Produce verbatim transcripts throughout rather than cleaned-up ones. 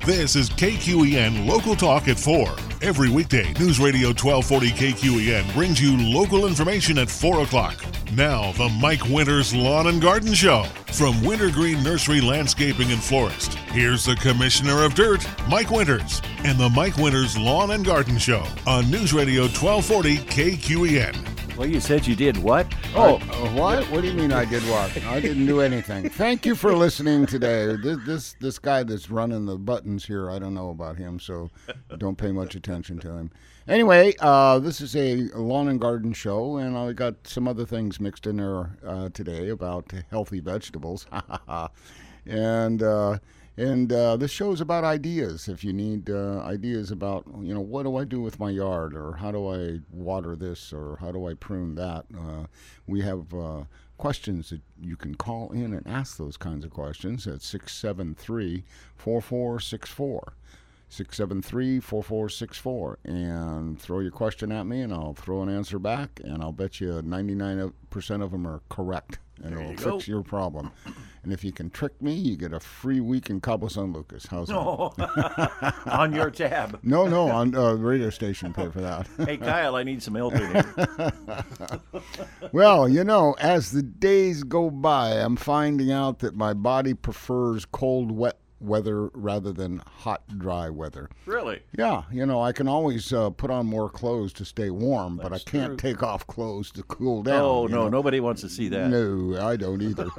This is K Q E N Local Talk at four. Every weekday, News Radio twelve forty K Q E N brings you local information at four o'clock. Now, the Mike Winters Lawn and Garden Show from Wintergreen Nursery Landscaping and Florist. Here's the Commissioner of Dirt, Mike Winters, and the Mike Winters Lawn and Garden Show on News Radio twelve forty K Q E N. Well, you said you did what? Oh, uh, what? What do you mean I did what? I didn't do anything. Thank you for listening today. This, this this guy that's running the buttons here, I don't know about him, so don't pay much attention to him. Anyway, uh, this is a lawn and garden show, and I got some other things mixed in there uh, today about healthy vegetables. and uh, and uh, this show is about ideas. If you need uh, ideas about, you know, what do I do with my yard, or how do I water this, or how do I prune that, uh, we have uh, questions that you can call in and ask those kinds of questions at six seven three, four four six four. six seven three, four four six four, and throw your question at me, and I'll throw an answer back, and I'll bet you ninety-nine percent of them are correct, and There it'll you fix go. your problem. And if you can trick me, you get a free week in Cabo San Lucas. How's No, on your tab. that? No, no, on uh, the radio station pay for that. Hey, Kyle, I need some help in here. Well, you know, as the days go by, I'm finding out that my body prefers cold, wet weather rather than hot, dry weather. Really? Yeah, you know, I can always uh, put on more clothes to stay warm, but I That's can't true. take off clothes to cool down. Oh, you no, know? nobody wants to see that. No, I don't either.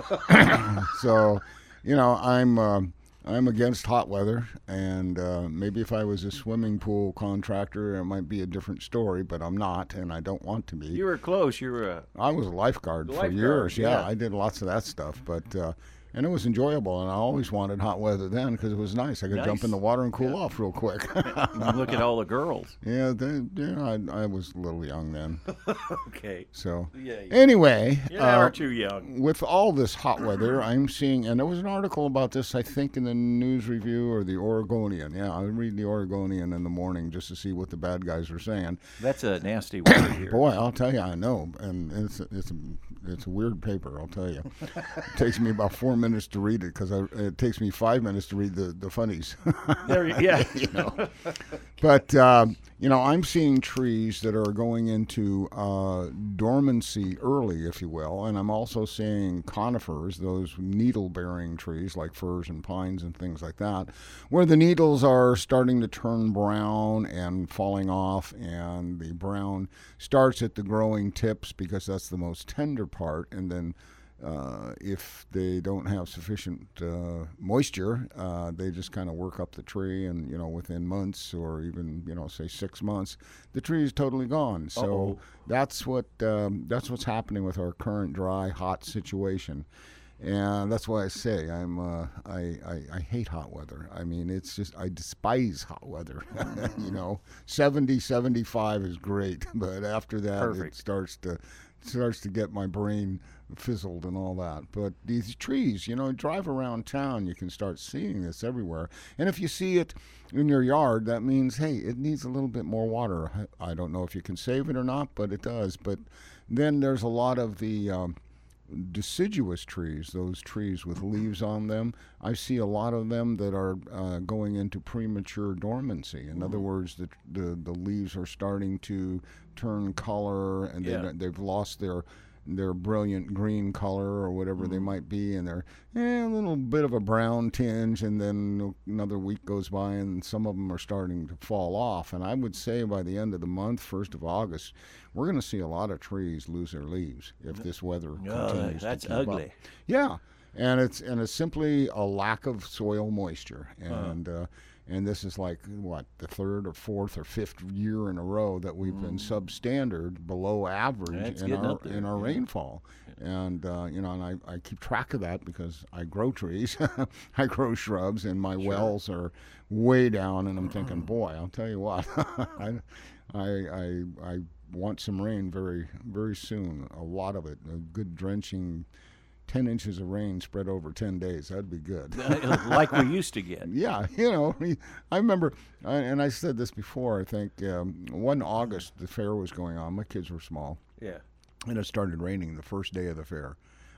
So, you know, I'm uh, I'm against hot weather, and uh, maybe if I was a swimming pool contractor, it might be a different story, but I'm not, and I don't want to be. You were close. You were a... I was a lifeguard for Lifeguard, years. Yeah, yeah. I did lots of that stuff, but uh, and it was enjoyable. And I always wanted hot weather then because it was nice. I could jump Nice. in the water and cool Yeah. off real quick. Look at all the girls. yeah, they, yeah, I, I was a little young then. Okay. So Yeah, you anyway, you uh, are too young. with all this hot weather, I'm seeing, and there was an article about this, I think, in the News Review or the Oregonian. Yeah, I read the Oregonian in the morning just to see what the bad guys are saying. That's a nasty word here. Boy, I'll tell you, I know, and it's a, it's a, it's a weird paper. I'll tell you, it takes me about four minutes to read it because it takes me five minutes to read the the funnies. There, you- yeah. you know, but um, you know, I'm seeing trees that are going into uh, dormancy early, if you will, and I'm also seeing conifers, those needle-bearing trees like firs and pines and things like that, where the needles are starting to turn brown and falling off, and the brown starts at the growing tips because that's the most tender part, and then uh, if they don't have sufficient uh, moisture, uh, they just kind of work up the tree, and you know, within months or even, you know, say six months, the tree is totally gone. So Uh-oh. that's what um, that's what's happening with our current dry, hot situation. And that's why I say I'm uh, I, I I hate hot weather. I mean, it's just I despise hot weather. You know, seventy, seventy-five is great, but after that Perfect. it starts to starts to get my brain fizzled and all that. But these trees, you know, drive around town, you can start seeing this everywhere. And if you see it in your yard, that means, hey, it needs a little bit more water. I I don't know if you can save it or not, but it does. But then there's a lot of the um, deciduous trees, those trees with leaves on them. I see a lot of them that are uh, going into premature dormancy. In other words, the, the the leaves are starting to turn color, and Yeah. they, they've lost their their brilliant green color or whatever they might be, and they're eh, a little bit of a brown tinge, and then another week goes by and some of them are starting to fall off. And I would say by the end of the month, first of August, we're going to see a lot of trees lose their leaves if this weather Oh, continues that's to keep ugly. up. Yeah, and it's and it's simply a lack of soil moisture, and uh, and this is like what the third or fourth or fifth year in a row that we've been substandard, below average That's in getting our up there, in our yeah. rainfall. And uh, you know, and I, I keep track of that because I grow trees, I grow shrubs, and my wells are way down. And I'm thinking, boy, I'll tell you what, I, I I I want some rain very very soon. A lot of it, a good drenching. ten inches of rain spread over ten days. That'd be good. Like we used to get. Yeah, you know, I remember, and I said this before, I think, um, one August, the fair was going on. My kids were small, Yeah. and it started raining the first day of the fair.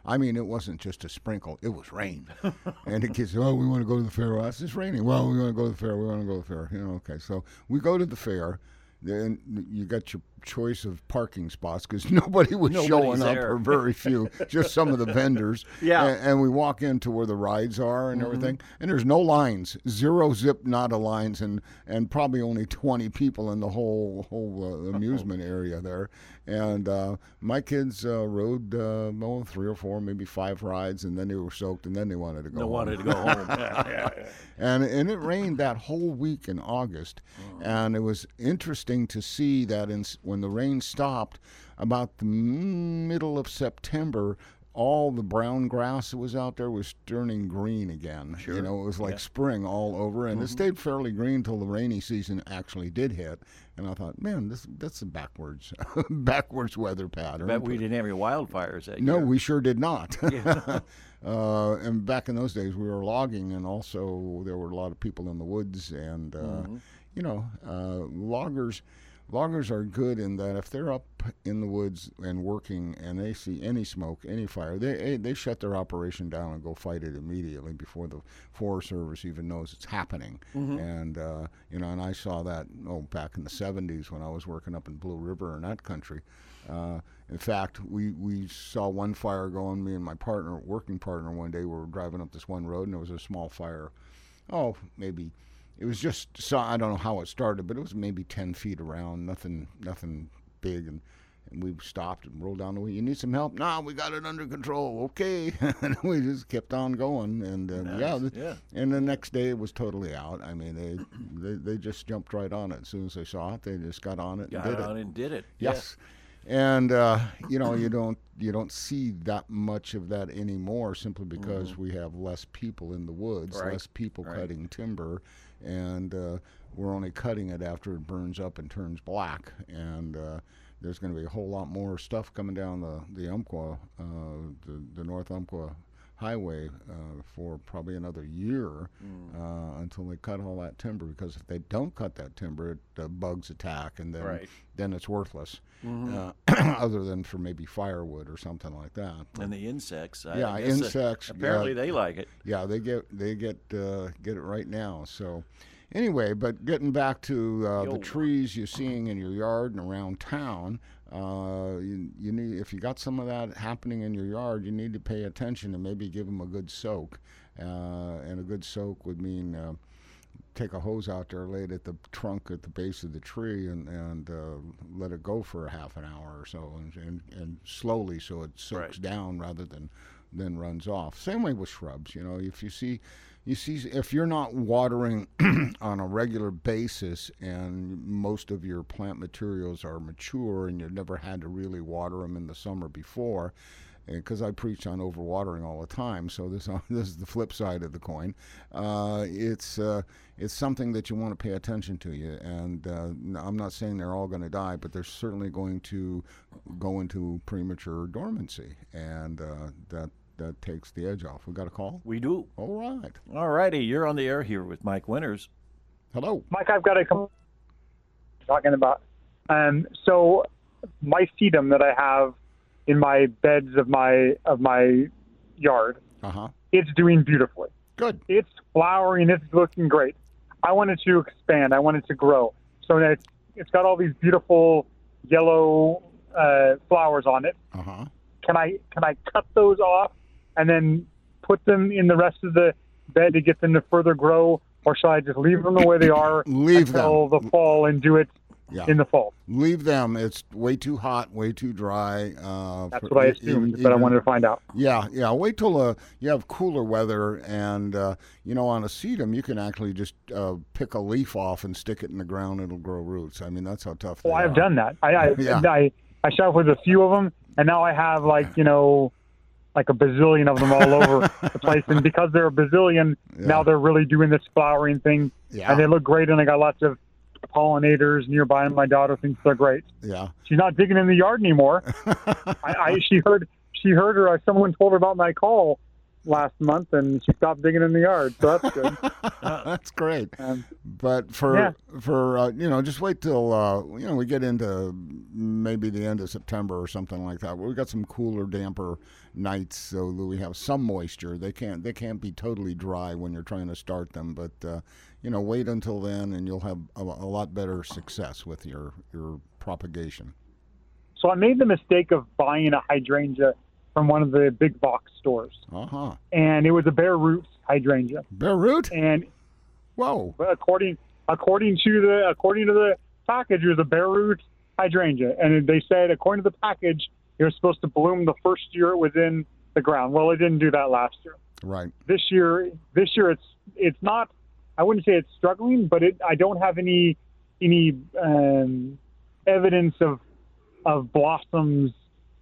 I mean, it wasn't just a sprinkle; it was rain. And the kids said, "Oh, we want to go to the fair." Well, it's raining. Well, we want to go to the fair. We want to go to the fair. You know, okay. So we go to the fair. Then you got your choice of parking spots because nobody was Nobody's showing there. up, or very few, just some of the vendors. Yeah. And, and we walk into where the rides are and Mm-hmm. everything, and there's no lines, zero zip, nada lines, and, and probably only twenty people in the whole whole uh, amusement area there. And uh, my kids uh, rode uh, oh, three or four, maybe five rides, and then they were soaked, and then they wanted to go No home. wanted to go home. Yeah, yeah, yeah. And and it rained that whole week in August, and it was interesting to see that in, when the rain stopped, about the middle of September, all the brown grass that was out there was turning green again. Sure. You know, it was like Yeah. spring all over, and it stayed fairly green till the rainy season actually did hit. And I thought, man, this that's a backwards backwards weather pattern. Bet we didn't have any wildfires that No, year. we sure did not. Yeah. uh, and back in those days, we were logging, and also there were a lot of people in the woods. And uh, Mm-hmm. you know, uh, loggers, loggers are good in that if they're up in the woods and working, and they see any smoke, any fire, they they shut their operation down and go fight it immediately before the Forest Service even knows it's happening. Mm-hmm. And uh, you know, and I saw that oh back in the seventies when I was working up in Blue River in that country. Uh, in fact, we, we saw one fire going. Me and my partner, working partner, one day we were driving up this one road, and there was a small fire. Oh, maybe it was just so I don't know how it started, but it was maybe ten feet around. Nothing, nothing big, and, and we stopped and rolled down the way. You need some help? Nah, we got it under control. Okay, and we just kept on going, and uh, Nice. yeah, the, Yeah. and the next day it was totally out. I mean, they, they they just jumped right on it as soon as they saw it. They just got on it Got and did on it. and did it. Yes. And uh, you know, you don't you don't see that much of that anymore simply because we have less people in the woods, Right. less people Right. cutting timber, and uh, we're only cutting it after it burns up and turns black. And uh, there's going to be a whole lot more stuff coming down the the Umpqua, uh, the the North Umpqua Highway uh, for probably another year uh, until they cut all that timber. Because if they don't cut that timber, it, the bugs attack, and then Right. then it's worthless, Mm-hmm. uh, other than for maybe firewood or something like that. And the insects. I Yeah, guess, uh, insects, apparently yeah. they like it. Yeah, they get they get uh, get it right now. So anyway, but getting back to uh, the Yo. trees you're seeing in your yard and around town, uh, you, you need if you got some of that happening in your yard, you need to pay attention and maybe give them a good soak. Uh, and a good soak would mean uh, take a hose out there, lay it at the trunk at the base of the tree, and and uh, let it go for a half an hour or so, and and, and slowly so it soaks Right. down rather than then runs off. Same way with shrubs. You know, if you see, you see, if you're not watering on a regular basis, and most of your plant materials are mature, and you've never had to really water them in the summer before. Because I preach on overwatering all the time, so this uh, this is the flip side of the coin. Uh, it's uh, it's something that you want to pay attention to. You and uh, I'm not saying they're all going to die, but they're certainly going to go into premature dormancy, and uh, that that takes the edge off. We got a call. We do. All right. All righty. You're on the air here with Mike Winters. Hello. Mike, I've got a couple talking about. Um, so my sedum that I have in my beds of my of my yard, Uh huh. it's doing beautifully. Good. It's flowering. It's looking great. I want it to expand. I want it to grow. So that it's, it's got all these beautiful yellow uh, flowers on it. Uh huh. Can I can I cut those off and then put them in the rest of the bed to get them to further grow, or should I just leave them the way they are Leave until them. the fall and do it Yeah. in the fall? Leave them. It's way too hot, way too dry. Uh, That's for- what I e- assumed, even- but I even- wanted to find out. Yeah, yeah. Wait till uh, you have cooler weather, and uh, you know, on a sedum, you can actually just uh, pick a leaf off and stick it in the ground. It'll grow roots. I mean, that's how tough. Well, they I've are. done that. I I, Yeah. I I shot with a few of them, and now I have like you know, like a bazillion of them all over the place. And because they're a bazillion, Yeah. now they're really doing this flowering thing, Yeah. and they look great. And I got lots of pollinators nearby, and my daughter thinks they're great. Yeah. She's not digging in the yard anymore. I, I she heard she heard her. Uh, someone told her about my call, last month, and she stopped digging in the yard, so that's good. That's great. Um, But for Yeah. for uh, you know, just wait till uh, you know we get into maybe the end of September or something like that. We've got some cooler, damper nights, so that we have some moisture. They can't they can't be totally dry when you're trying to start them. But uh, you know, wait until then, and you'll have a, a lot better success with your your propagation. So I made the mistake of buying a hydrangea from one of the big box stores, Uh huh. and it was a bare root hydrangea. Bare root. And Whoa. according according to the according to the package, it was a bare root hydrangea, and they said according to the package, it was supposed to bloom the first year it was in the ground. Well, it didn't do that last year. Right. This year, this year it's it's not. I wouldn't say it's struggling, but it I don't have any any um, evidence of of blossoms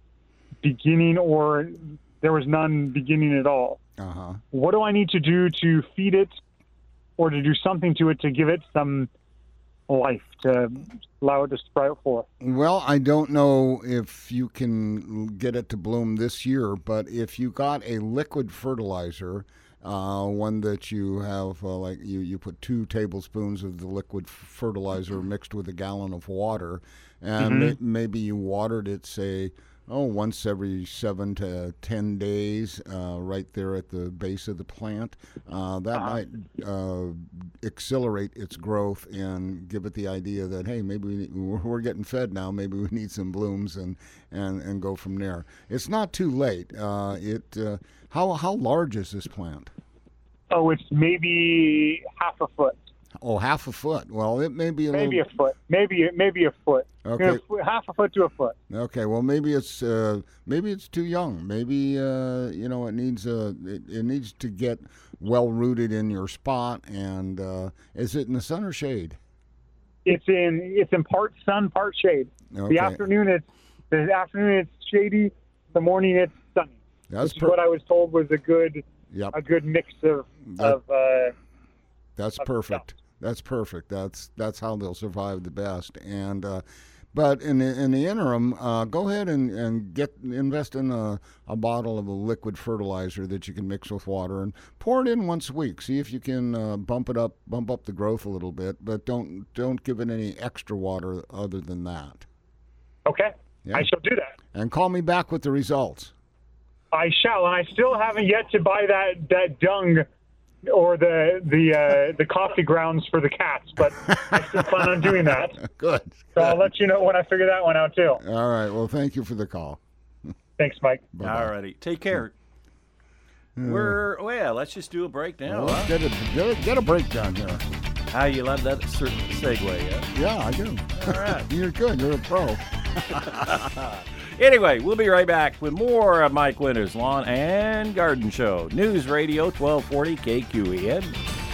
beginning, or there was none beginning at all. Uh huh. What do I need to do to feed it or to do something to it to give it some life, to allow it to sprout forth? Well, I don't know if you can get it to bloom this year, but if you got a liquid fertilizer, uh, one that you have, uh, like you, you put two tablespoons of the liquid fertilizer mixed with a gallon of water, and Mm-hmm. may, maybe you watered it, say, oh, once every seven to ten days, uh, right there at the base of the plant. Uh, that Uh-huh. might uh, accelerate its growth and give it the idea that, hey, maybe we, we're getting fed now. Maybe we need some blooms, and and, and go from there. It's not too late. Uh, it uh, how how large is this plant? Oh, it's maybe half a foot, Oh, half a foot. Well, it may be a maybe a little. foot, maybe maybe a foot. Okay. You know, f- half a foot to a foot. Okay, well maybe it's uh, maybe it's too young. Maybe uh, you know it needs uh, it, it needs to get well rooted in your spot. And uh, is it in the sun or shade? It's in it's in part sun, part shade. Okay. The afternoon it's the afternoon it's shady. The morning it's sunny. That's Which is per- what I was told was a good Yep, a good mix of That- of. Uh, that's of perfect. That's perfect. That's that's how they'll survive the best. And uh, but in the, in the interim, uh, go ahead and, and get invest in a, a bottle of a liquid fertilizer that you can mix with water and pour it in once a week. See if you can uh, bump it up, bump up the growth a little bit. But don't don't give it any extra water other than that. okay, Yeah. I shall do that. And call me back with the results. I shall, and I still haven't yet to buy that that dung or the the uh, the coffee grounds for the cats, but I still plan on doing that. Good. So I'll let you know when I figure that one out too. All right. Well, thank you for the call. Thanks, Mike. Bye-bye. All righty. Take care. We're, well, let's just do a break now. Well, huh? get, a, get, a, get a breakdown here. How you love that certain segue, yeah? Yeah, I do. All right. You're good. You're a pro. Anyway, we'll be right back with more of Mike Winters' Lawn and Garden Show. News Radio twelve forty K Q E N.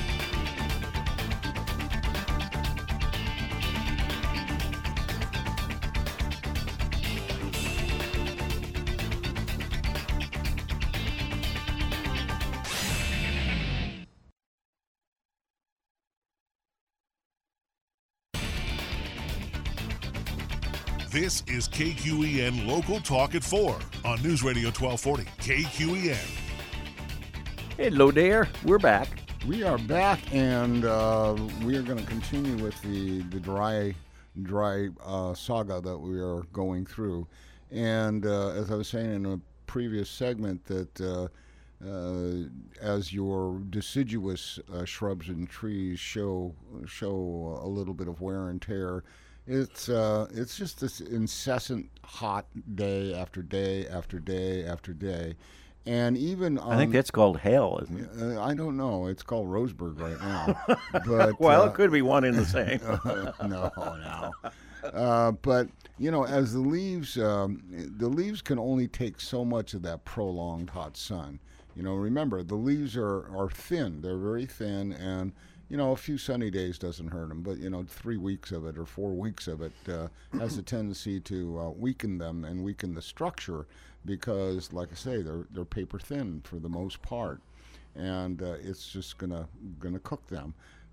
This is K Q E N Local Talk at four on News Radio twelve forty K Q E N. Hello there. We're back. We are back, and uh, we are going to continue with the the dry dry uh, saga that we are going through. And uh, as I was saying in a previous segment, that uh, uh, as your deciduous uh, shrubs and trees show show a little bit of wear and tear, it's uh, it's just this incessant hot day after day after day after day. And even on, I think that's called hell, isn't it? uh, I don't know. It's called Roseburg right now. But Well, uh, it could be one in the same. no, no. Uh, but you know, as the leaves, um, the leaves can only take so much of that prolonged hot sun. You know, remember the leaves are are thin. They're very thin, and you know, a few sunny days doesn't hurt them. But you know, three weeks of it or four weeks of it uh, has a tendency to uh, weaken them and weaken the structure. Because, like I say, they're they're paper thin for the most part, and uh, it's just gonna gonna cook them.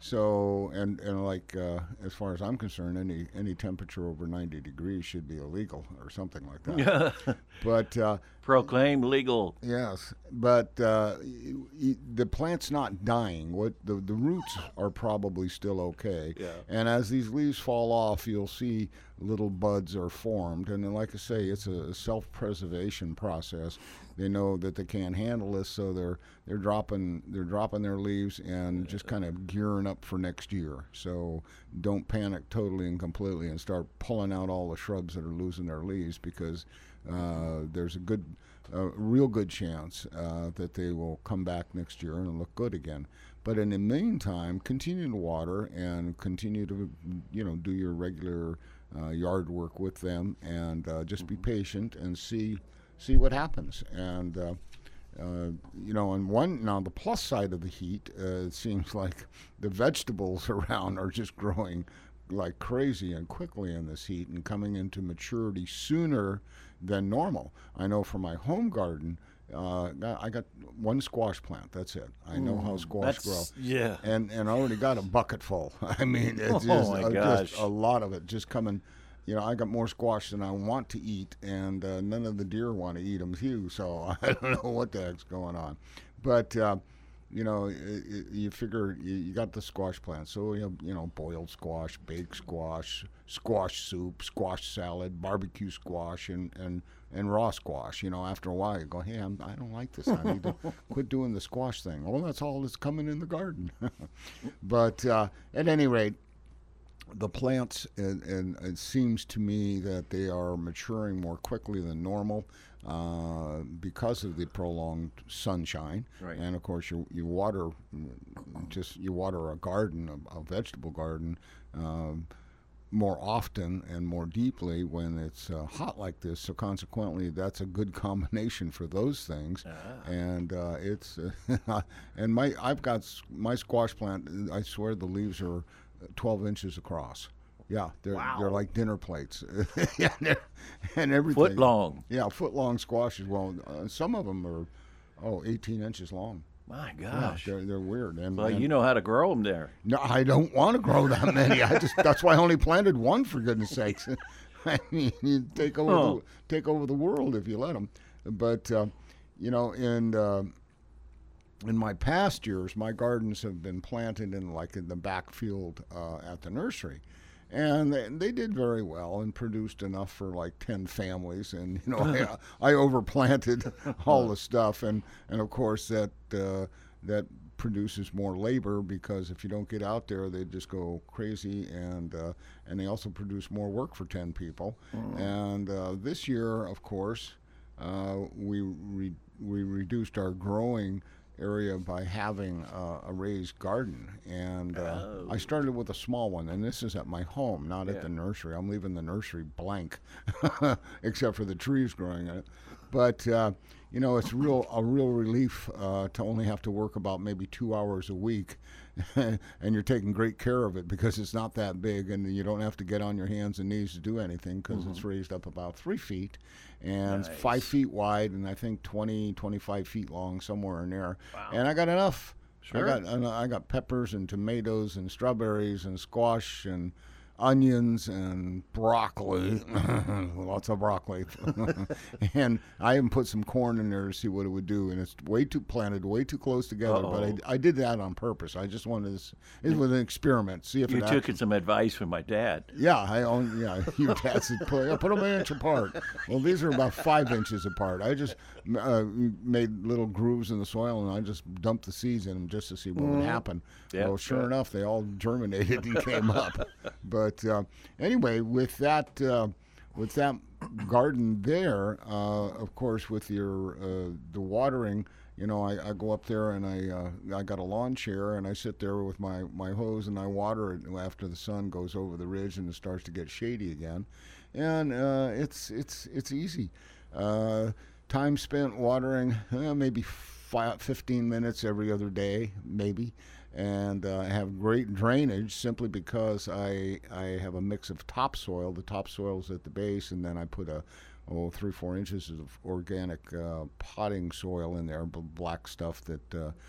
So, and, and like, uh, as far as I'm concerned, any any temperature over ninety degrees should be illegal or something like that. But uh, proclaimed legal. Yes, but uh, y- y- the plant's not dying. What the the roots are probably still okay. Yeah. And as these leaves fall off, you'll see little buds are formed. And then, like I say, it's a self-preservation process. They know that they can't handle this, so they're they're dropping they're dropping their leaves and just kind of gearing up for next year. So don't panic totally and completely and start pulling out all the shrubs that are losing their leaves, because uh, there's a good, a real good chance uh, that they will come back next year and look good again. But in the meantime, continue to water and continue to, you know, do your regular uh, yard work with them, and uh, just be patient and see see what happens. And uh, uh, you know, and one now the plus side of the heat, uh, it seems like the vegetables around are just growing like crazy and quickly in this heat and coming into maturity sooner than normal. I know for my home garden, uh, I got one squash plant. That's it. I know how squash That's, grow. yeah. And and I already got a bucket full. I mean, it's Oh, just, my uh, gosh. just a lot of it just coming. You know, I got more squash than I want to eat, and uh, none of the deer want to eat them too. So I don't know what the heck's going on. But uh, you know, it, it, you figure you, you got the squash plant. So we have, you know, boiled squash, baked squash, squash soup, squash salad, barbecue squash, and, and, and raw squash. You know, after a while you go, hey, I'm, I don't like this. I need to quit doing the squash thing. Well, that's all that's coming in the garden. But uh, at any rate, the plants, and, and it seems to me that they are maturing more quickly than normal uh, because of the prolonged sunshine. Right. And of course, you you water just you water a garden, a, a vegetable garden, um, more often and more deeply when it's uh, hot like this. So consequently, that's a good combination for those things. Ah. And uh, it's uh, and my I've got s- my squash plant. I swear the leaves are twelve inches across. Yeah, they're Wow. they're like dinner plates. Yeah, they're- and everything. Foot long. Yeah, foot long squashes. Well, uh, some of them are oh eighteen inches long. My Yeah, gosh. they're they're weird. And, Well, and you know how to grow them there. no, I don't want to grow that many. I just that's why I only planted one, for goodness sakes. I mean, you take over Huh. the, take over the world if you let them. But uh, you know, in uh, in my past years, my gardens have been planted in like in the backfield uh, at the nursery, and they, they did very well and produced enough for like ten families. And you know, I, I overplanted all the stuff, and and of course that uh, that produces more labor, because if you don't get out there, they just go crazy, and uh, and they also produce more work for ten people. And uh, this year, of course, uh, we re- we reduced our growing area by having uh, a raised garden, and uh, Oh. I started with a small one, and this is at my home, not Yeah. at the nursery. I'm leaving the nursery blank, except for the trees growing in it. But uh, you know, it's real a real relief uh, to only have to work about maybe two hours a week, and you're taking great care of it because it's not that big, and you don't have to get on your hands and knees to do anything, because it's raised up about three feet and Nice. five feet wide, and I think twenty, twenty-five feet long, somewhere in there. Wow. And I got enough. Sure. I got and I got peppers and tomatoes and strawberries and squash and onions and broccoli, lots of broccoli. And I even put some corn in there to see what it would do, and it's way too planted, way too close together. But Uh-oh. I, I did that on purpose. I just wanted this. It was an experiment. See if You it took actually, some advice from my dad. yeah, I own. Yeah, your dad said put, yeah, put them an inch apart. Well, these are about five inches apart. I just uh, made little grooves in the soil, and I just dumped the seeds in them just to see what would happen. Yeah, well, sure yeah. enough, they all germinated and came up. But uh, anyway, with that, uh, with that garden there, uh, of course, with your uh, the watering. You know, I, I go up there and I uh, I got a lawn chair, and I sit there with my, my hose, and I water it after the sun goes over the ridge and it starts to get shady again, and uh, it's it's it's easy. Uh, time spent watering, uh, maybe five, fifteen minutes every other day, maybe, and uh, I have great drainage simply because I I have a mix of topsoil. The topsoil's at the base, and then I put a oh, three, four inches of organic uh, potting soil in there, b- black stuff that uh,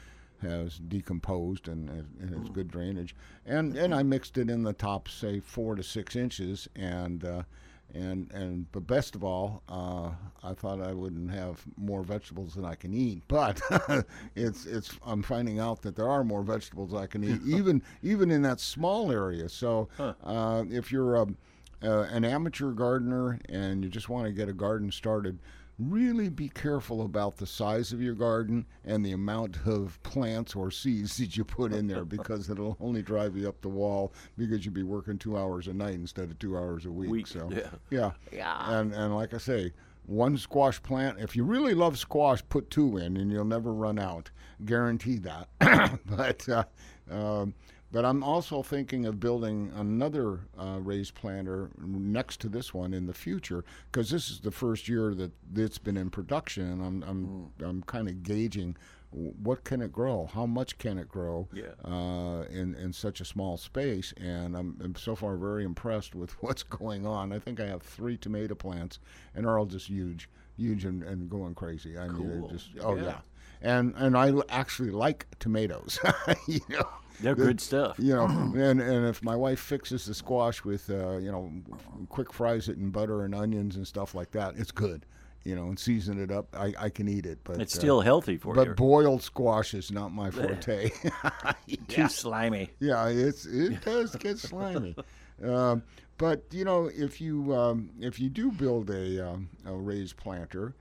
has decomposed and, and has good drainage. And and I mixed it in the top, say four to six inches, and uh, and and but best of all, uh, I thought I wouldn't have more vegetables than I can eat. But it's it's I'm finding out that there are more vegetables I can eat, even even in that small area. So Huh. uh, if you're a, uh, an amateur gardener and you just want to get a garden started, really be careful about the size of your garden and the amount of plants or seeds that you put in there, because it'll only drive you up the wall, because you'll be working two hours a night instead of two hours a week. Week, So yeah. yeah. Yeah. And and like I say, one squash plant, if you really love squash, put two in and you'll never run out. Guaranteed that. but uh, um, But I'm also thinking of building another uh, raised planter next to this one in the future, because this is the first year that it's been in production, and I'm I'm mm. I'm kind of gauging what can it grow, how much can it grow yeah. uh, in in such a small space, and I'm, I'm so far very impressed with what's going on. I think I have three tomato plants, and they're all just huge, huge and, and going crazy. I cool. mean, they're just oh yeah. yeah, and and I actually like tomatoes, you know. They're good stuff. You know, and, and if my wife fixes the squash with, uh, you know, quick fries it in butter and onions and stuff like that, it's good. You know, and season it up, I, I can eat it. But it's still uh, healthy for but you. But boiled squash is not my forte. yeah. Too slimy. Yeah, it's it does get slimy. Um, but you know, if you um, if you do build a, um, a raised planter.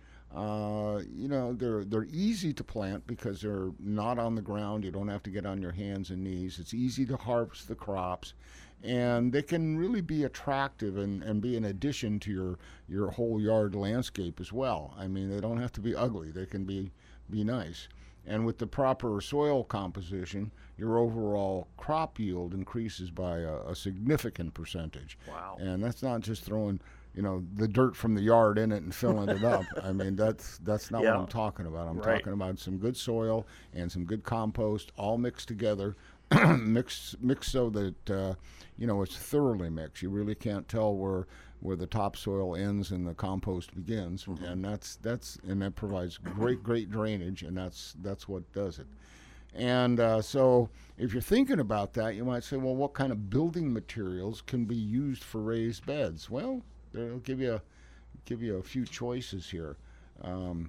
Uh, you know, they're they're easy to plant because they're not on the ground. You don't have to get on your hands and knees. It's easy to harvest the crops, and they can really be attractive and, and be an addition to your, your whole yard landscape as well. I mean, they don't have to be ugly. They can be, be nice. And with the proper soil composition, your overall crop yield increases by a, a significant percentage. Wow. And that's not just throwing, you know, the dirt from the yard in it and filling it up. I mean, that's that's not yeah. what I'm talking about. I'm right. talking about some good soil and some good compost, all mixed together, mixed mixed so that uh, you know, it's thoroughly mixed. You really can't tell where where the topsoil ends and the compost begins, mm-hmm. and that's that's and that provides great great drainage, and that's that's what does it. And uh, so if you're thinking about that, you might say, well, what kind of building materials can be used for raised beds? Well, they'll give you a, give you a few choices here. Um,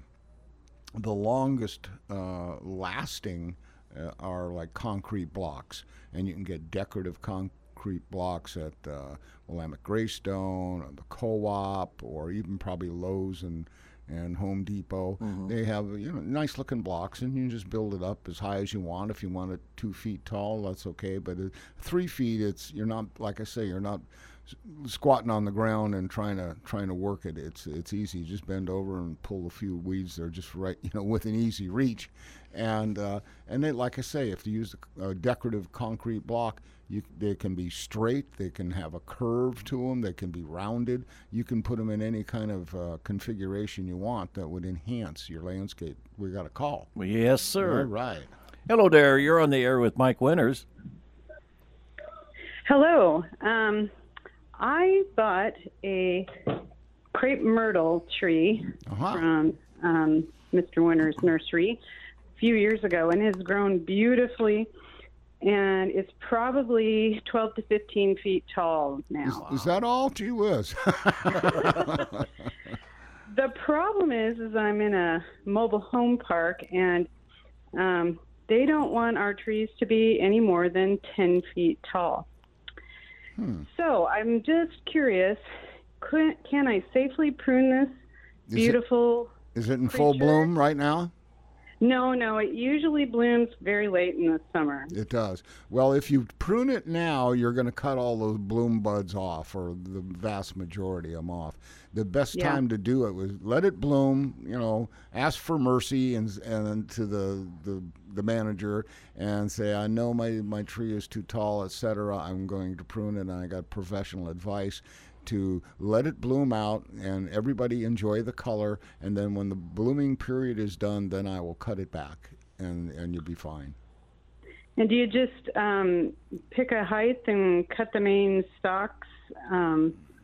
the longest uh, lasting uh, are like concrete blocks, and you can get decorative concrete blocks at uh, Willamette Greystone, or the Co-op, or even probably Lowe's and and Home Depot. Mm-hmm. They have, you know, nice looking blocks, and you can just build it up as high as you want. If you want it two feet tall, that's okay. But at three feet, it's you're not, like I say, you're not squatting on the ground and trying to trying to work it. It's it's easy. You just bend over and pull a few weeds. They're just right, you know, within easy reach. And uh, and they, like I say, if you use a, a decorative concrete block, you, they can be straight. They can have a curve to them. They can be rounded. You can put them in any kind of uh, configuration you want that would enhance your landscape. We got a call. Well, yes, sir. All right. Hello there. You're on the air with Mike Winters. Hello. Um, I bought a crepe myrtle tree uh-huh. from um, Mister Winter's nursery a few years ago, and it has grown beautifully, and it's probably twelve to fifteen feet tall now. Is, is that all? Gee whiz. The problem is, is I'm in a mobile home park, and um, they don't want our trees to be any more than ten feet tall. Hmm. So I'm just curious, could, can I safely prune this Is beautiful it, is it in creature? full bloom right now? No, no, it usually blooms very late in the summer. It does. Well, if you prune it now, you're going to cut all those bloom buds off, or the vast majority of them off. The best Yeah. time to do it was let it bloom, you know, ask for mercy and and to the, the, the manager and say, I know my, my tree is too tall, et cetera. I'm going to prune it, and I got professional advice to let it bloom out and everybody enjoy the color, and then when the blooming period is done, then I will cut it back, and, and you'll be fine. And do you just um, pick a height and cut the main stalks um,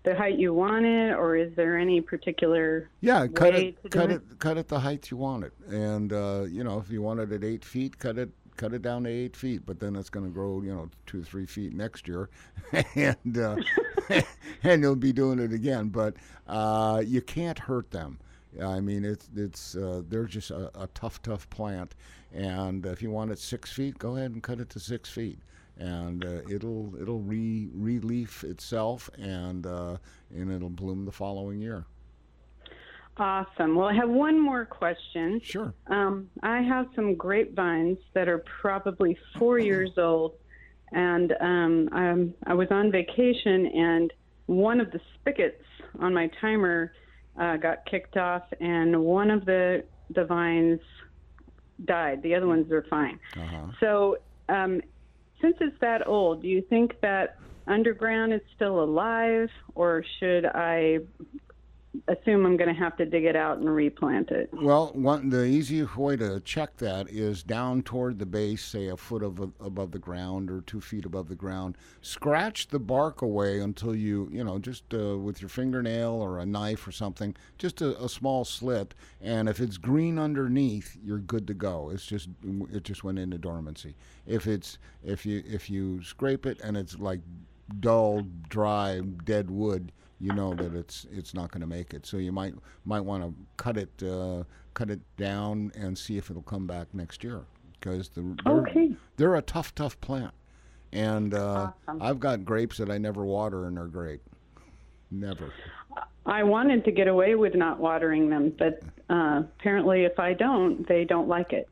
the height you want it, or is there any particular Yeah, cut way it, to cut do it, cut it the height you want it, and uh, you know, if you want it at eight feet, cut it, cut it down to eight feet. But then it's going to grow, you know, two or three feet next year, and uh, and you'll be doing it again. But uh, you can't hurt them. I mean, it's it's uh, they're just a, a tough, tough plant, and if you want it six feet, go ahead and cut it to six feet. And uh, it'll it'll re re-leaf itself, and uh, and it'll bloom the following year. Awesome. Well, I have one more question. Sure. Um, I have some grapevines that are probably four years old, and um, um, I was on vacation, and one of the spigots on my timer uh, got kicked off, and one of the the vines died. The other ones are fine. Uh-huh. So. Um, Since it's that old, do you think that underground is still alive, or should I assume I'm going to have to dig it out and replant it? Well, one the easiest way to check that is down toward the base, say a foot of, above the ground or two feet above the ground. Scratch the bark away until you, you know, just uh, with your fingernail or a knife or something, just a, a small slit. And if it's green underneath, you're good to go. It's just it just went into dormancy. If it's if you if you scrape it and it's like dull, dry, dead wood, you know that it's it's not going to make it. So you might might want to cut it uh, cut it down and see if it'll come back next year, because the they're, Okay. they're a tough tough plant, and uh, Awesome. I've got grapes that I never water and they're great. Never. I wanted to get away with not watering them, but uh, apparently if I don't, they don't like it.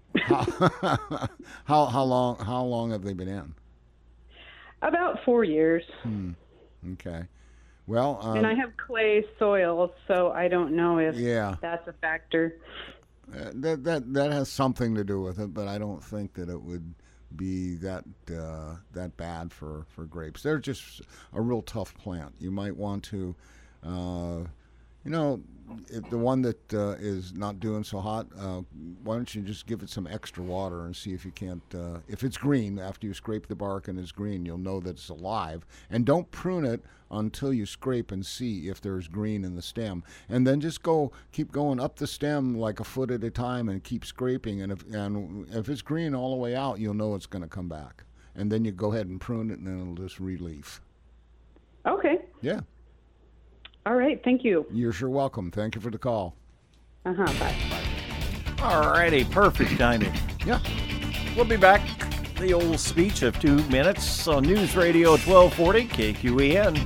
how how long how long have they been in? About four years. Hmm. Okay. Well, um, And I have clay soil, so I don't know if yeah. that's a factor. Uh, that that that has something to do with it, but I don't think that it would be that uh, that bad for, for grapes. They're just a real tough plant. You might want to, uh, you know, if the one that uh, is not doing so hot, uh, why don't you just give it some extra water and see if you can't, uh, if it's green, after you scrape the bark and it's green, you'll know that it's alive. And don't prune it until you scrape and see if there's green in the stem. And then just go, keep going up the stem like a foot at a time and keep scraping. And if, and if it's green all the way out, you'll know it's going to come back. And then you go ahead and prune it, and then it'll just re-leaf. Okay. Yeah. All right. Thank you. You're sure welcome. Thank you for the call. Uh-huh. Bye. All righty, perfect timing. Yeah. We'll be back. The old speech of two minutes on News Radio twelve forty K Q E N.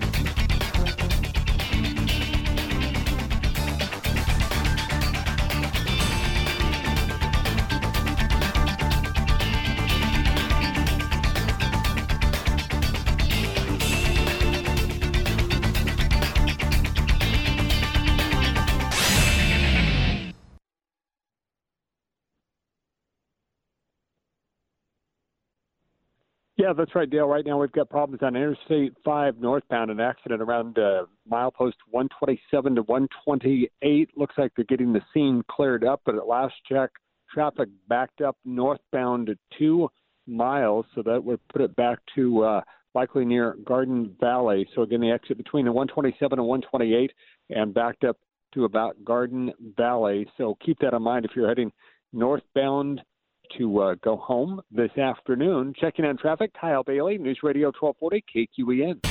Yeah, that's right, Dale. Right now we've got problems on Interstate five northbound, an accident around uh, milepost one twenty-seven to one twenty-eight. Looks like they're getting the scene cleared up, but at last check, traffic backed up northbound to two miles, so that would put it back to uh, likely near Garden Valley. So again, the exit between the one twenty-seven and one twenty-eight and backed up to about Garden Valley. So keep that in mind if you're heading northbound to uh, go home this afternoon. Checking on traffic, Kyle Bailey, News Radio twelve forty K Q E N.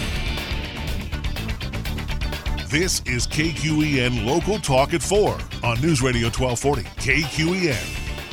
This is K Q E N Local Talk at four on News Radio twelve forty K Q E N.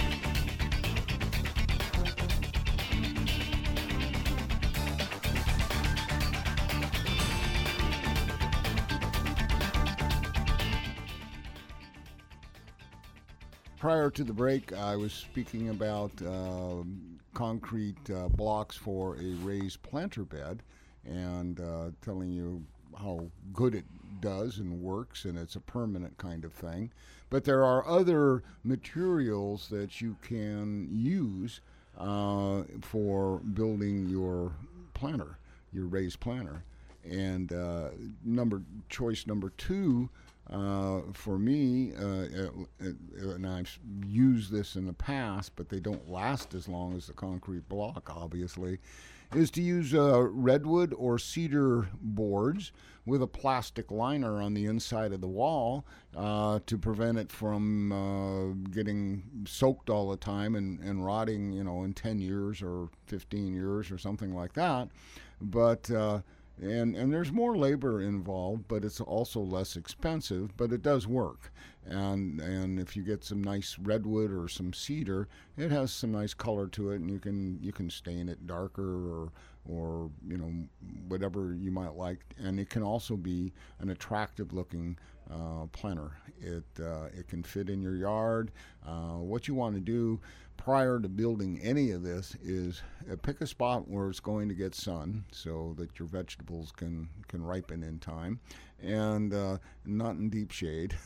Prior to the break, I was speaking about uh, concrete uh, blocks for a raised planter bed, and uh, telling you how good it does and works, and it's a permanent kind of thing. But there are other materials that you can use uh, for building your planter, your raised planter. And uh, number choice number two Uh, for me, uh, it, it, and I've used this in the past, but they don't last as long as the concrete block, obviously, is to use uh, redwood or cedar boards with a plastic liner on the inside of the wall uh, to prevent it from uh, getting soaked all the time and, and rotting, you know, in ten years or fifteen years or something like that. But uh, and and there's more labor involved, but it's also less expensive, but it does work. And and if you get some nice redwood or some cedar, it has some nice color to it, and you can you can stain it darker or or you know whatever you might like. And it can also be an attractive looking uh, planter. It uh, it can fit in your yard. Uh, what you want to do prior to building any of this is uh, pick a spot where it's going to get sun so that your vegetables can, can ripen in time, and uh, not in deep shade.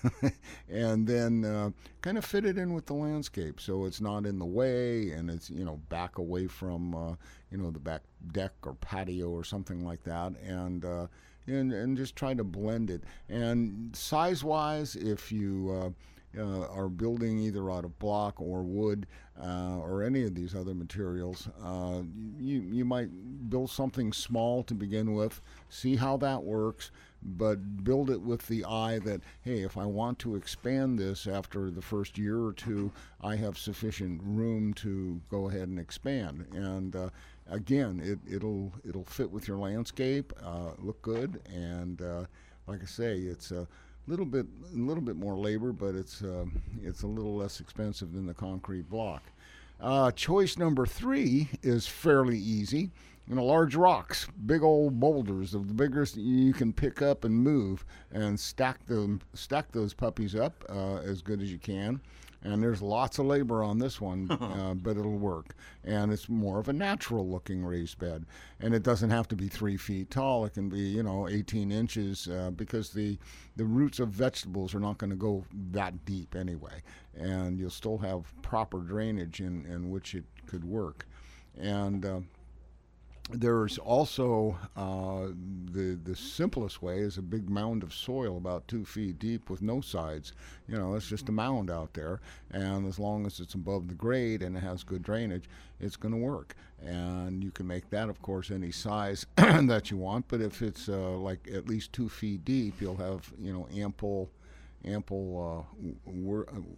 And then uh, kind of fit it in with the landscape so it's not in the way, and it's, you know, back away from, uh, you know, the back deck or patio or something like that. And uh, and, and just try to blend it. And size-wise, if you uh, Uh, are building either out of block or wood uh, or any of these other materials, uh, you, you might build something small to begin with, see how that works, but build it with the eye that, hey, if I want to expand this after the first year or two, I have sufficient room to go ahead and expand. And uh, again, it, it'll it'll fit with your landscape, uh, look good, and uh, like I say, it's a little bit a little bit more labor, but it's uh, it's a little less expensive than the concrete block. Uh, choice number three is fairly easy. You know, large rocks, big old boulders, the biggest you can pick up and move, and stack them stack those puppies up uh, as good as you can. And there's lots of labor on this one, uh, but it'll work. And it's more of a natural-looking raised bed. And it doesn't have to be three feet tall. It can be, you know, eighteen inches uh, because the, the roots of vegetables are not going to go that deep anyway. And you'll still have proper drainage in, in which it could work. And uh, there's also uh, the the simplest way is a big mound of soil about two feet deep with no sides. You know, it's just a mound out there, and as long as it's above the grade and it has good drainage, it's going to work. And you can make that, of course, any size that you want. But if it's uh, like at least two feet deep, you'll have, you know, ample ample uh, wor- uh,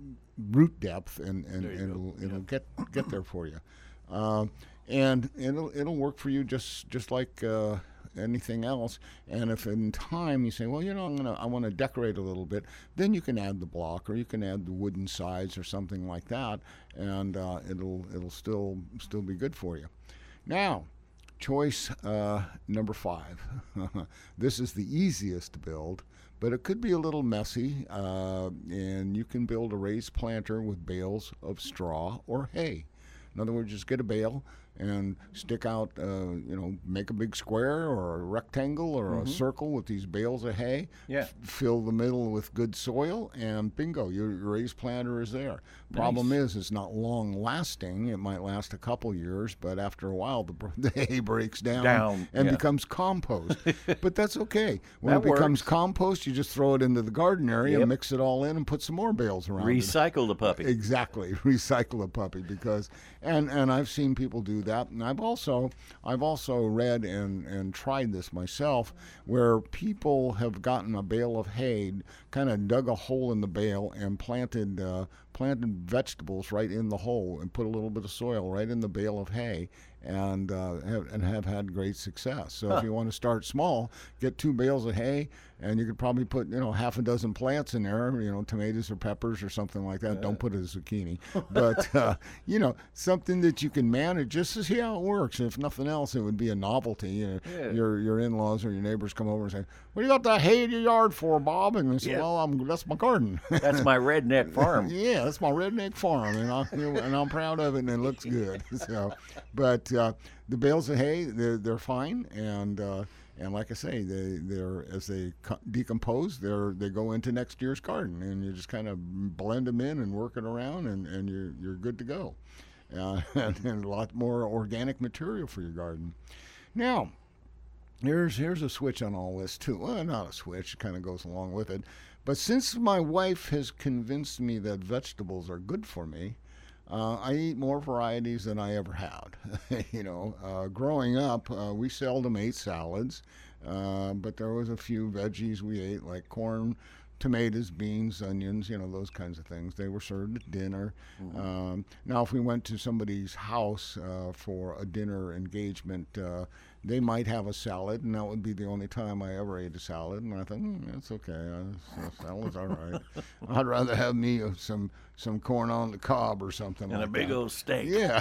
root depth, and and, and it'll, it'll yeah. get get there for you. Uh, And it'll it'll work for you just just like uh, anything else. And if in time you say, well, you know, I'm gonna I want to decorate a little bit, then you can add the block, or you can add the wooden sides or something like that, and uh, it'll it'll still still be good for you. Now, choice uh, number five. This is the easiest to build, but it could be a little messy. Uh, and you can build a raised planter with bales of straw or hay. In other words, just get a bale and stick out, uh, you know, make a big square or a rectangle or mm-hmm. a circle with these bales of hay. Yeah. F- fill the middle with good soil, and bingo, your, your raised planter is there. Problem Nice. is, it's not long lasting. It might last a couple years, but after a while, the, the hay breaks down, Down, and yeah. becomes compost. But that's okay. When That it becomes works. compost, you just throw it into the garden area, Yep. mix it all in, and put some more bales around it. Recycle the puppy. Exactly, recycle a puppy, because and and I've seen people do that, and I've also I've also read and and tried this myself, where people have gotten a bale of hay, kind of dug a hole in the bale and planted uh, planted vegetables right in the hole, and put a little bit of soil right in the bale of hay, and uh, have, and have had great success. So Huh. if you want to start small, get two bales of hay, and you could probably put, you know, half a dozen plants in there, you know, tomatoes or peppers or something like that. Don't put a zucchini, but uh, you know, something that you can manage just to see how it works. If nothing else, it would be a novelty. You know, Yeah. your your in-laws or your neighbors come over and say, "What do you got that hay in your yard for, Bob?" And they say, Yeah. "Well, I'm, that's my garden." That's my redneck farm. Yeah, that's my redneck farm, and, I, and I'm proud of it, and it looks good. So, but uh, the bales of hay, they're, they're fine, and uh, and like I say, they they're as they co- decompose, they're they go into next year's garden, and you just kind of blend them in and work it around, and, and you're you're good to go, uh, and, and a lot more organic material for your garden. Now, here's here's a switch on all this too. Well, not a switch; it kind of goes along with it. But since my wife has convinced me that vegetables are good for me, uh, I eat more varieties than I ever had. you know, uh, growing up, uh, we seldom ate salads, uh, but there was a few veggies we ate, like corn, tomatoes, beans, onions, you know, those kinds of things. They were served at dinner. Mm-hmm. Um, now, if we went to somebody's house uh, for a dinner engagement, uh, they might have a salad, and that would be the only time I ever ate a salad. And I thought, mm, that's okay. Uh, salad's all right. I'd rather have me uh, some some corn on the cob or something and like that. And a big old steak. Yeah.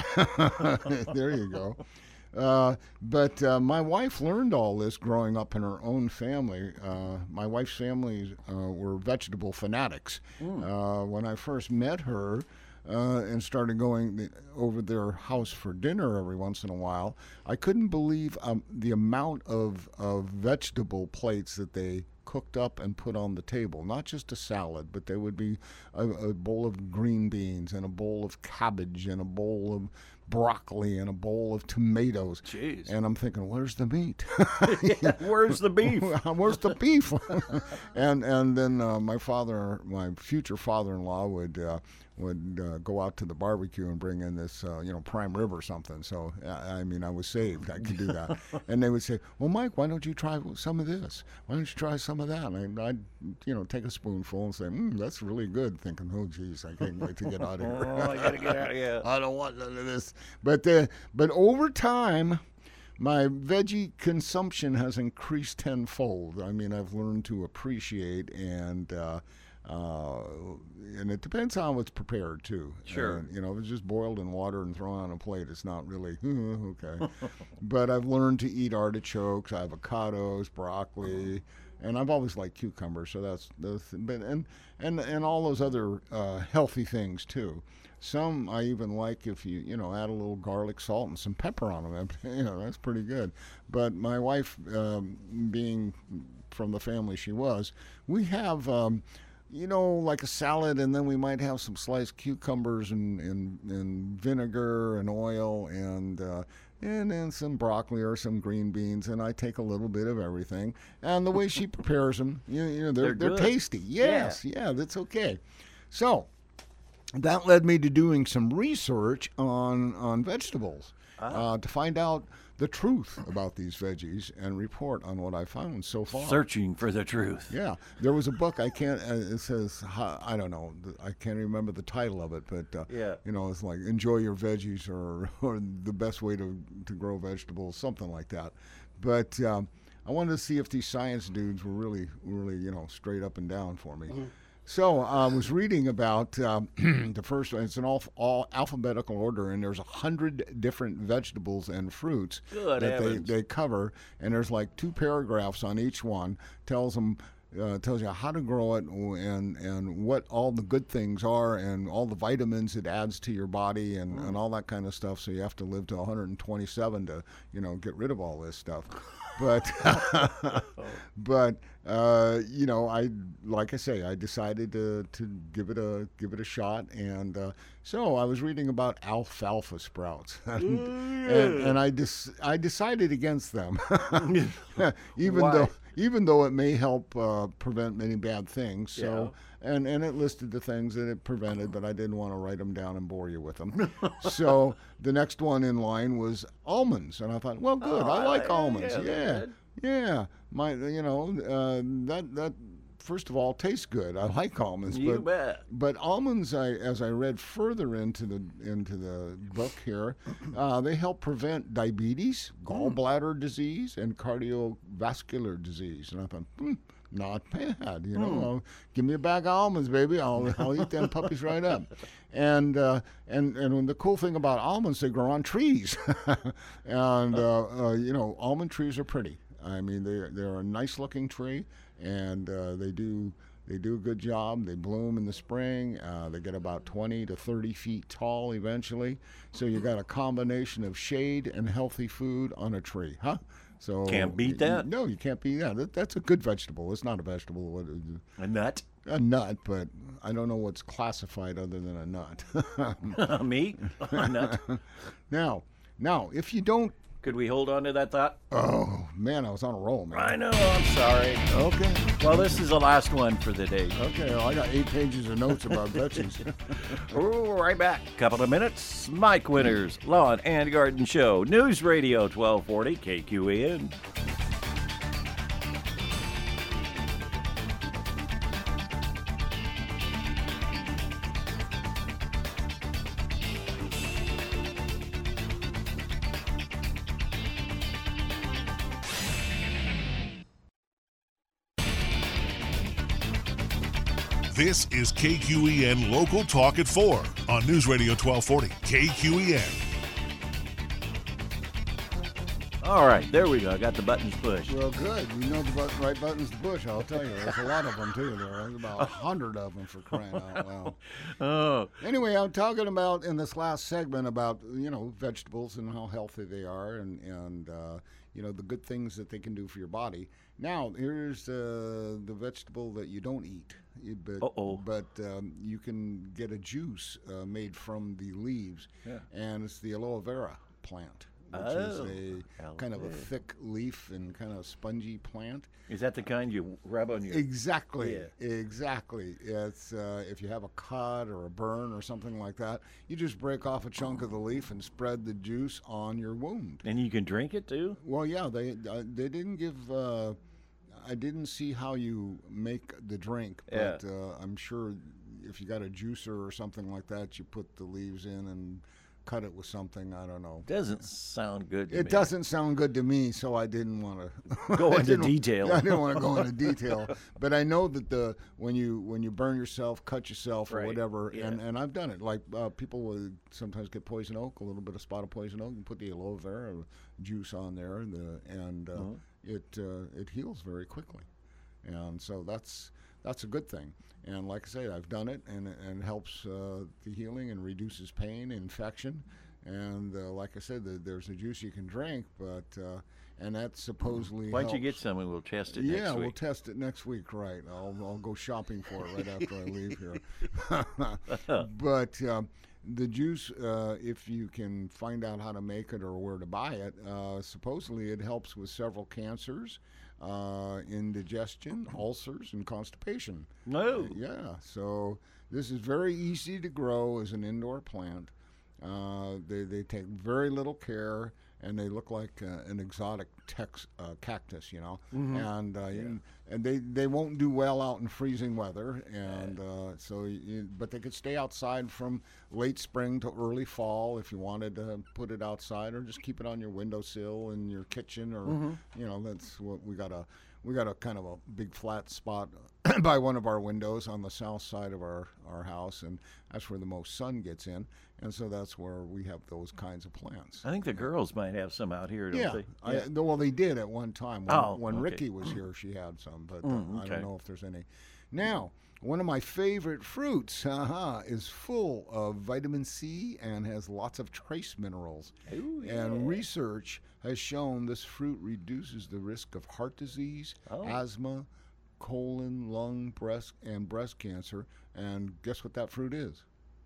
There you go. Uh, but uh, my wife learned all this growing up in her own family. Uh, my wife's family uh, were vegetable fanatics. Mm. Uh, when I first met her uh, and started going over their house for dinner every once in a while, I couldn't believe um, the amount of, of vegetable plates that they cooked up and put on the table. Not just a salad, but there would be a, a bowl of green beans and a bowl of cabbage and a bowl of broccoli and a bowl of tomatoes. Jeez. And I'm thinking, where's the meat? Yeah, where's the beef? Where's the beef? and and then uh, my father, my future father-in-law, would uh, would uh, go out to the barbecue and bring in this, uh, you know, prime rib or something. So I mean, I was saved. I could do that. And they would say, "Well, Mike, why don't you try some of this? Why don't you try some of that?" And I'd, you know, take a spoonful and say, mm, "That's really good." Thinking, "Oh, geez, I can't wait to get out of here. Oh, I gotta get out of here. I don't want none of this." But uh, but over time, my veggie consumption has increased tenfold. I mean, I've learned to appreciate, and uh, uh, and it depends how it's prepared too. Sure. Uh, you know, if it's just boiled in water and thrown on a plate, it's not really okay. But I've learned to eat artichokes, avocados, broccoli. And I've always liked cucumbers, so that's the but and and and all those other uh, healthy things too. Some I even like if you you know add a little garlic, salt, and some pepper on them. You know, that's pretty good. But my wife, um, being from the family she was, we have. Um, You know, like a salad, and then we might have some sliced cucumbers and, and, and vinegar and oil and uh, and then some broccoli or some green beans, and I take a little bit of everything. And the way she prepares them, you, you know, they're They're they're, good. tasty. Yes, yeah. yeah, that's okay. So that led me to doing some research on on vegetables Ah. uh, to find out the truth about these veggies and report on what I found so far. Searching for the truth. Yeah, there was a book. I can't. Uh, it says I don't know. I can't remember the title of it, but uh, Yeah. you know, it's like enjoy your veggies or or the best way to to grow vegetables, something like that. But um, I wanted to see if these science dudes were really really you know straight up and down for me. Mm-hmm. So I was reading about um, the first one. It's in all, all alphabetical order, and there's a hundred different vegetables and fruits Good that they, heavens. they cover, and there's like two paragraphs on each one. Tells them uh, tells you how to grow it and and what all the good things are and all the vitamins it adds to your body and, Mm. and all that kind of stuff. So you have to live to one hundred twenty-seven to you know get rid of all this stuff. But but uh, you know, I like I say, I decided to, to give it a give it a shot, and uh, so I was reading about alfalfa sprouts, and, and, and I dis- I decided against them, even Why? though even though it may help uh, prevent many bad things. So. And and it listed the things that it prevented, but I didn't want to write them down and bore you with them. So the next one in line was almonds, and I thought, well, good, Oh, I like yeah, almonds. yeah, they're Yeah, good. yeah. My, you know, uh, that that first of all tastes good. I like almonds, You but bet. but almonds, I as I read further into the into the book here, uh, they help prevent diabetes, gallbladder disease, and cardiovascular disease. And I thought, hmm, not bad. You know, well, give me a bag of almonds, baby. I'll I'll eat them puppies right up. And uh, and and the cool thing about almonds, they grow on trees, and uh, uh, you know, almond trees are pretty. I mean, they they're a nice looking tree, and uh, they do. They do a good job. They bloom in the spring. Uh, they get about twenty to thirty feet tall eventually. So you got a combination of shade and healthy food on a tree, huh? So Can't beat that. No, you can't beat that. that. That's a good vegetable. It's not a vegetable. What- A nut? A nut, but I don't know what's classified other than a nut. Meat? A nut? Now, now, if you don't Could we hold on to that thought? Oh, man, I was on a roll, man. I know, I'm sorry. Okay. Well, this is the last one for the day. Okay, well, I got eight pages of notes about veggies. We're right back. Couple of minutes. Mike Winters, Lawn and Garden Show. News Radio twelve forty K Q E N. This is K Q E N Local Talk at four on News Radio twelve forty K Q E N. All right, there we go. I got the buttons pushed. Well, good. You know the button, right buttons to push, I'll tell you. There's a lot of them, too. There's about a hundred of them, for crying out loud. Oh, Anyway, I'm talking about in this last segment about, you know, vegetables and how healthy they are and, and uh, you know, the good things that they can do for your body. Now, here's uh, the vegetable that you don't eat. But, Uh-oh. but um, you can get a juice uh, made from the leaves, Yeah. and it's the aloe vera plant, which Oh, is a aloe kind of a vera. thick leaf and kind of spongy plant. is that the kind you rub on your... Exactly, Yeah. exactly. It's uh, if you have a cut or a burn or something like that, you just break off a chunk of the leaf and spread the juice on your wound. And you can drink it, too? Well, yeah, they uh, they didn't give. Uh, I didn't see how you make the drink, but Yeah. uh, I'm sure if you got a juicer or something like that, you put the leaves in and cut it with something. I don't know. Doesn't sound good to It me. doesn't sound good to me, so I didn't want to Go into detail. I didn't want to go into detail, but I know that the when you when you burn yourself, cut yourself, or Right, whatever, yeah. and, and I've done it. Like uh, people will sometimes get poison oak, a little bit of spot of poison oak, and put the aloe vera juice on there, the, and uh, Uh-huh. it uh, it heals very quickly, and so that's that's a good thing. And like I say, I've done it, and and it helps uh, the healing and reduces pain, infection. And uh, like I said, the, there's a juice you can drink, but uh, and that supposedly Why don't you get helps. some and we'll test it Yeah, next we'll week? test it next week, right? I'll I'll go shopping for it right after I leave here. But um, the juice, uh, if you can find out how to make it or where to buy it, uh, supposedly it helps with several cancers, uh, indigestion, ulcers, and constipation. No. Yeah, so this is very easy to grow as an indoor plant. Uh, they, they take very little care, and they look like uh, an exotic tex, uh, cactus, you know. And uh, you, and they, they won't do well out in freezing weather, and uh, so you, but they could stay outside from late spring to early fall if you wanted to put it outside, or just keep it on your windowsill in your kitchen, or you know, that's what we got a we got a kind of a big flat spot by one of our windows on the south side of our, our house, and that's where the most sun gets in, and so that's where we have those kinds of plants. I think the girls might have some out here, don't Yeah, they? I, no, well, they did at one time. When, Oh, when okay. Ricky was here, she had some, but uh, Mm, I okay. don't know if there's any. Now, one of my favorite fruits uh is full of vitamin C and has lots of trace minerals. Ooh, And research has shown this fruit reduces the risk of heart disease, Oh. asthma, colon, lung, breast, and breast cancer. And guess what that fruit is?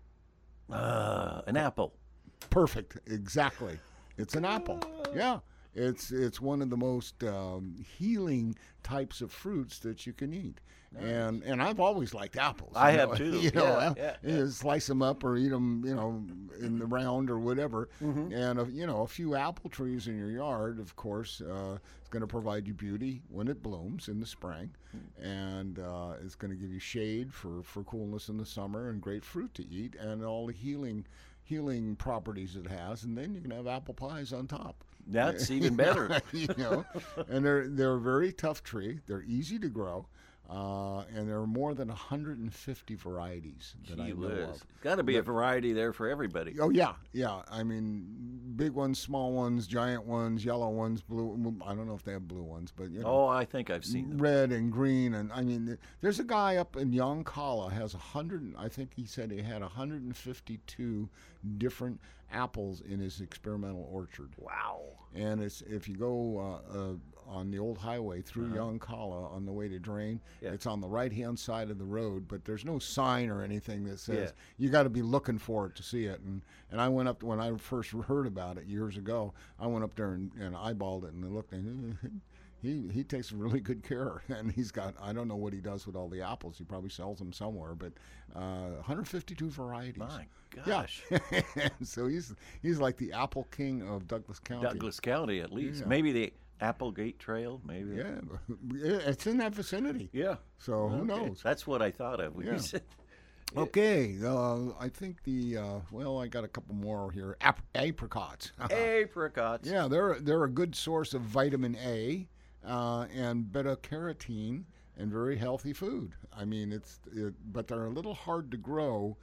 Uh, an apple. Perfect. Exactly. It's an apple. Yeah. It's it's one of the most um, healing types of fruits that you can eat. And and I've always liked apples. I you have know, too. You know, Yeah, uh, yeah, you slice them up or eat them, you know, in the round or whatever. Mm-hmm. And uh, you know, a few apple trees in your yard, of course, uh, is going to provide you beauty when it blooms in the spring, and uh, it's going to give you shade for for coolness in the summer, and great fruit to eat, and all the healing healing properties it has. And then you can have apple pies on top. That's even better. You know, and they're they're a very tough tree. They're easy to grow, uh, and there are more than one hundred fifty varieties that I Gee know whiz. of. Got to be a variety there for everybody. Oh yeah, yeah. I mean, big ones, small ones, giant ones, yellow ones, blue. I don't know if they have blue ones, but you know. Oh, I think I've seen them. Red and green, and I mean, there's a guy up in Yoncalla has a hundred. I think he said he had one hundred fifty-two different apples in his experimental orchard. Wow. And it's if you go uh, uh, on the old highway through Uh-huh. Yoncalla on the way to Drain. Yeah. It's on the right-hand side of the road, but there's no sign or anything that says Yeah. you got to be looking for it to see it. And and I went up when I first heard about it years ago. I went up there and, and eyeballed it and looked and. He he takes really good care, and he's got, I don't know what he does with all the apples. He probably sells them somewhere, but uh, one hundred fifty-two varieties. My gosh. Yeah. So he's he's like the apple king of Douglas County. Douglas County, at least. Yeah. Maybe the Applegate Trail, maybe. Yeah, it's in that vicinity. Yeah. So who Okay. knows? That's what I thought of when Yeah. you said. Okay, uh, I think the uh, well, I got a couple more here. Ap- apricots. Apricots. Yeah, they're they're a good source of vitamin A uh, and beta carotene and very healthy food. I mean, it's it, but they're a little hard to grow.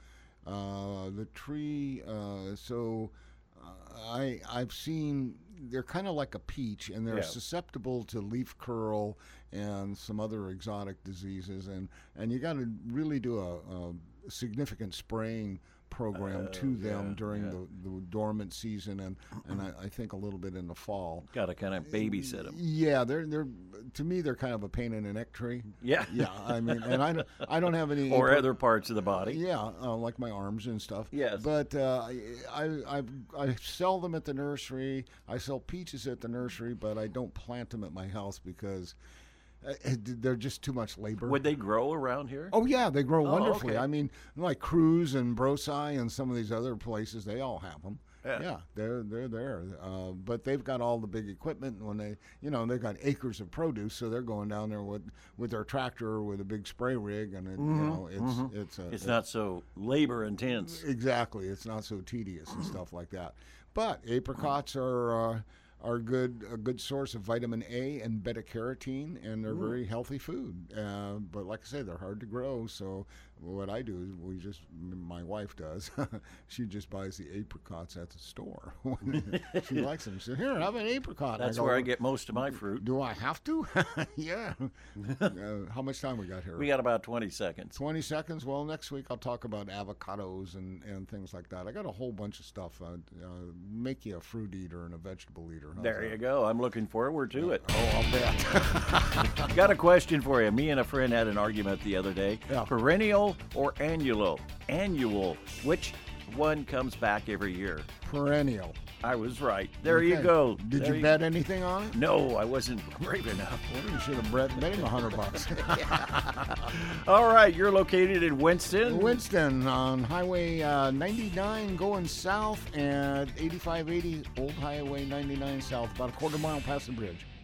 Uh, the tree, uh, so uh, I I've seen they're kind of like a peach, and they're Yeah. susceptible to leaf curl and some other exotic diseases, and and you got to really do a, a significant spraying program Uh, to them yeah, during yeah. the, the dormant season, and and I, I think a little bit in the fall. Got to kind of babysit them. Yeah, they're they're to me they're kind of a pain in the neck tree. Yeah. Yeah, I mean, and I don't I don't have any Or apri- other parts of the body. yeah, uh, like my arms and stuff. Yes. But uh, I, I I I sell them at the nursery. I sell peaches at the nursery, but I don't plant them at my house because uh, they're just too much labor. Would they grow around here? Oh yeah, they grow Oh, wonderfully. okay. I mean, like Cruz and Brosi and some of these other places, they all have them. Yeah. they're they're there, uh, but they've got all the big equipment. And when they, you know, they've got acres of produce, so they're going down there with, with their tractor with a big spray rig, and it, you know, it's it's a, It's it- not so labor intense. exactly. It's not so tedious and stuff like that. But apricots are. Uh, are good a good source of vitamin A and beta carotene, and they're very healthy food. Uh, but like I say, they're hard to grow. So what I do is we just my wife does. She just buys the apricots at the store. She likes them. She said, "Here, have an apricot." That's go, where I get most of my fruit. Do I have to? Yeah. Uh, how much time we got here? We got about twenty seconds. twenty seconds. Well, next week I'll talk about avocados and, and things like that. I got a whole bunch of stuff. Uh, uh, make you a fruit eater and a vegetable eater. How's There that? you go. I'm looking forward to it. Oh, I'll bet. Got a question for you. Me and a friend had an argument the other day. Yeah. Perennial or annual? Annual. Which one comes back every year? Perennial. I was right. There you Okay. go. Did There you bet anything on it? No, I wasn't brave enough. Well, you should have bet, bet him a hundred bucks. All right, you're located in Winston. Winston on Highway uh, ninety-nine going south and eighty-five eighty Old Highway ninety-nine south, about a quarter mile past the bridge.